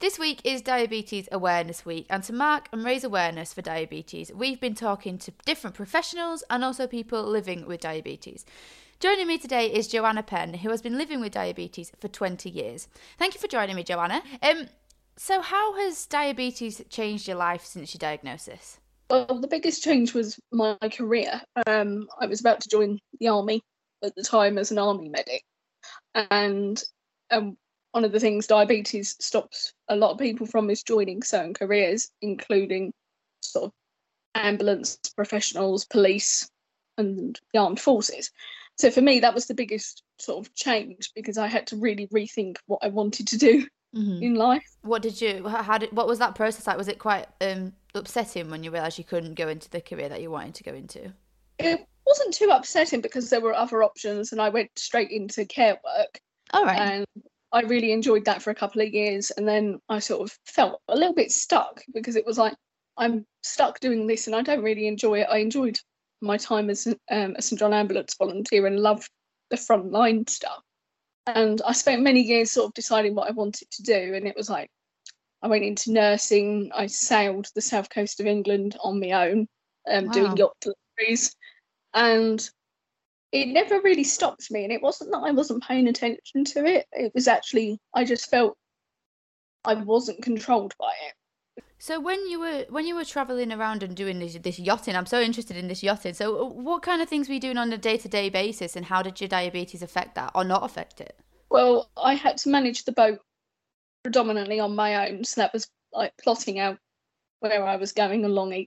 This week is Diabetes Awareness Week, and to mark and raise awareness for diabetes, we've been talking to different professionals and also people living with diabetes. Joining me today is Joanna Penn, who has been living with diabetes for 20 years. Thank you for joining me, Joanna. So how has diabetes changed your life since your diagnosis? Well, the biggest change was my career. I was about to join the army at the time as an army medic, and one of the things diabetes stops a lot of people from is joining certain careers, including sort of ambulance professionals, police, and the armed forces. So for me, that was the biggest sort of change because I had to really rethink what I wanted to do in life. What was that process like? Was it quite upsetting when you realised you couldn't go into the career that you wanted to go into? It wasn't too upsetting because there were other options, and I went straight into care work. All right. And I really enjoyed that for a couple of years, and then I sort of felt a little bit stuck because it was like, I'm stuck doing this and I don't really enjoy it. I enjoyed my time as a St John Ambulance volunteer and loved the frontline stuff. And I spent many years sort of deciding what I wanted to do, and it was like, I went into nursing, I sailed the south coast of England on my own, doing yacht deliveries, and it never really stopped me. And it wasn't that I wasn't paying attention to it. It was actually, I just felt I wasn't controlled by it. So when you were travelling around and doing this yachting, I'm so interested in this yachting. So what kind of things were you doing on a day-to-day basis, and how did your diabetes affect that or not affect it? Well, I had to manage the boat predominantly on my own. So that was like plotting out where I was going along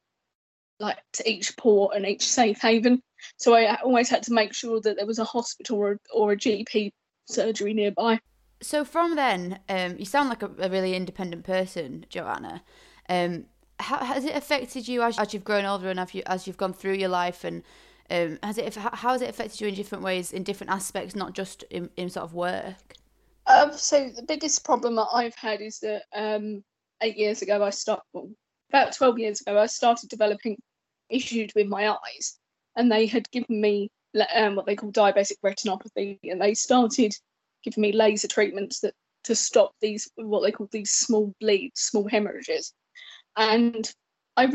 to each port and each safe haven. So I always had to make sure that there was a hospital or a GP surgery nearby. So from then, you sound like a really independent person, Joanna. How has it affected you as you've grown older and as you've gone through your life, and how has it affected you in different ways, in different aspects, not just in sort of work? So the biggest problem that I've had is that 8 years ago about 12 years ago, I started developing issues with my eyes, and they had given me what they call diabetic retinopathy, and they started giving me laser treatments to stop these, what they call these small bleeds, small hemorrhages. And I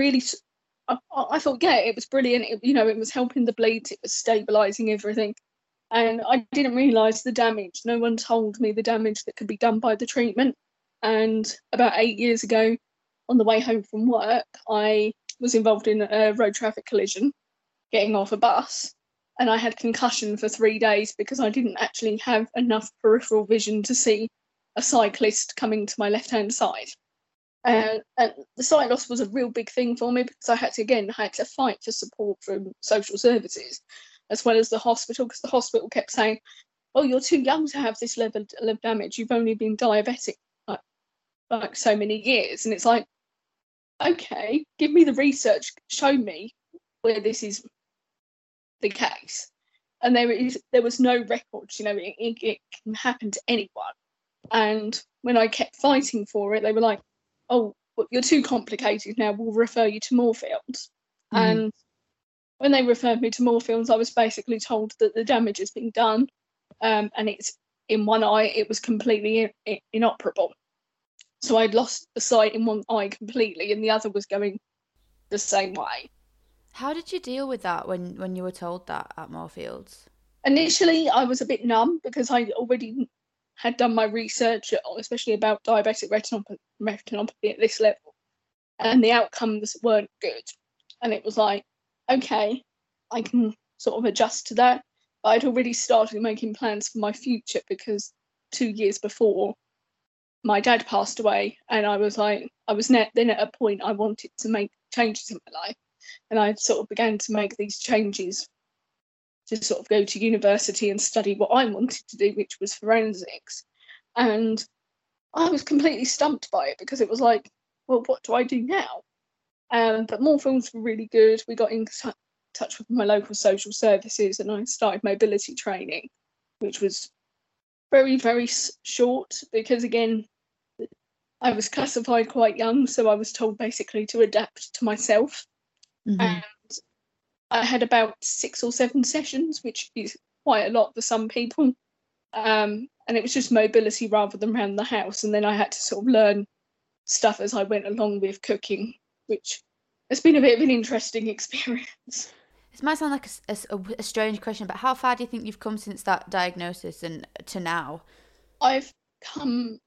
thought, yeah, it was brilliant. It was helping the bleeds, it was stabilising everything. And I didn't realise the damage. No one told me the damage that could be done by the treatment. And about 8 years ago, on the way home from work, I was involved in a road traffic collision, getting off a bus. And I had concussion for 3 days because I didn't actually have enough peripheral vision to see a cyclist coming to my left-hand side. And the sight loss was a real big thing for me because I had to fight for support from social services as well as the hospital, because the hospital kept saying, oh, you're too young to have this level of damage. You've only been diabetic like so many years. And it's like, okay, give me the research, show me where this is the case. And there was no records. It can happen to anyone. And when I kept fighting for it, they were like, oh, well, you're too complicated now, we'll refer you to Moorfields. And when they referred me to Moorfields, I was basically told that the damage has been done, and it's in one eye, it was completely inoperable. So I'd lost the sight in one eye completely, and the other was going the same way. How did you deal with that when you were told that at Moorfields? Initially, I was a bit numb because I already had done my research, especially about diabetic retinopathy at this level, and the outcomes weren't good. And it was like, okay, I can sort of adjust to that. But I'd already started making plans for my future because 2 years before, my dad passed away, and I was then at a point I wanted to make changes in my life. And I sort of began to make these changes to sort of go to university and study what I wanted to do, which was forensics. And I was completely stumped by it because it was like, well, what do I do now? But Moorfields were really good. We got in touch with my local social services, and I started mobility training, which was very, very short because, again, I was classified quite young, so I was told basically to adapt to myself. And I had about 6 or 7 sessions, which is quite a lot for some people. And and it was just mobility rather than around the house. And then I had to sort of learn stuff as I went along with cooking, which has been a bit of an interesting experience. This might sound like a strange question, but how far do you think you've come since that diagnosis and to now? I've come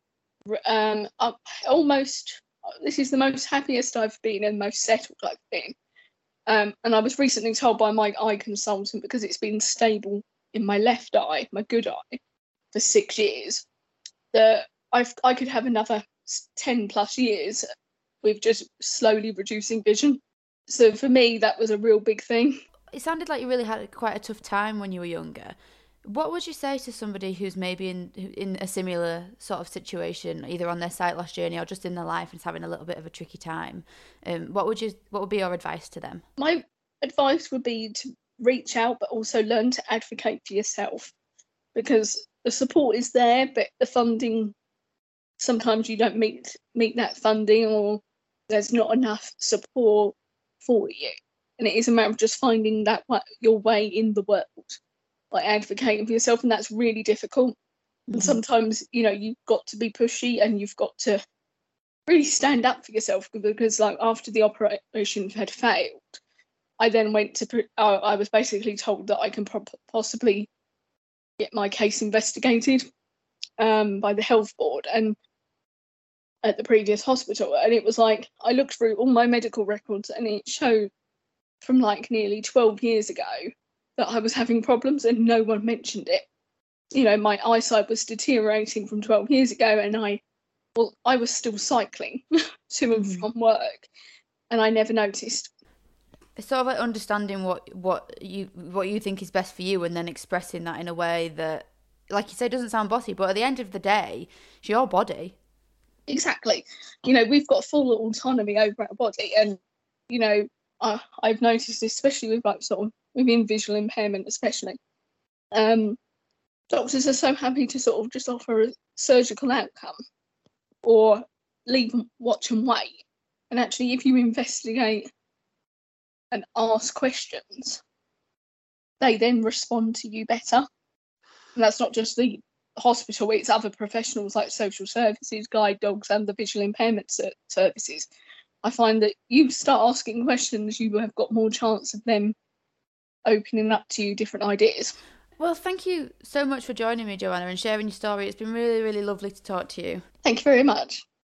up almost. This is the most happiest I've been and most settled I've been. And I was recently told by my eye consultant, because it's been stable in my left eye, my good eye, for 6 years, that I could have another 10 plus years with just slowly reducing vision. So for me, that was a real big thing. It sounded like you really had quite a tough time when you were younger. What would you say to somebody who's maybe in a similar sort of situation, either on their sight loss journey or just in their life and is having a little bit of a tricky time? What would be your advice to them? My advice would be to reach out, but also learn to advocate for yourself, because the support is there, but the funding, sometimes you don't meet that funding, or there's not enough support for you. And it is a matter of just finding your way in the world, like advocating for yourself, and that's really difficult. Mm-hmm. And sometimes, you've got to be pushy and you've got to really stand up for yourself, because like after the operation had failed, I then went to, I was basically told that I can possibly get my case investigated by the health board and at the previous hospital. And it was like, I looked through all my medical records and it showed from like nearly 12 years ago that I was having problems and no one mentioned it. My eyesight was deteriorating from 12 years ago, and I was still cycling to and from work, and I never noticed. It's sort of like understanding what you think is best for you, and then expressing that in a way that, like you say, doesn't sound bossy, but at the end of the day, it's your body. Exactly. We've got full autonomy over our body, and I've noticed, especially with like sort of within visual impairment, especially, doctors are so happy to sort of just offer a surgical outcome or leave, watch and wait. And actually, if you investigate and ask questions, they then respond to you better. And that's not just the hospital, it's other professionals like social services, guide dogs, and the visual impairment services. I find that you start asking questions, you have got more chance of them opening up to you different ideas. Well, thank you so much for joining me, Joanna, and sharing your story. It's been really, really lovely to talk to you. Thank you very much.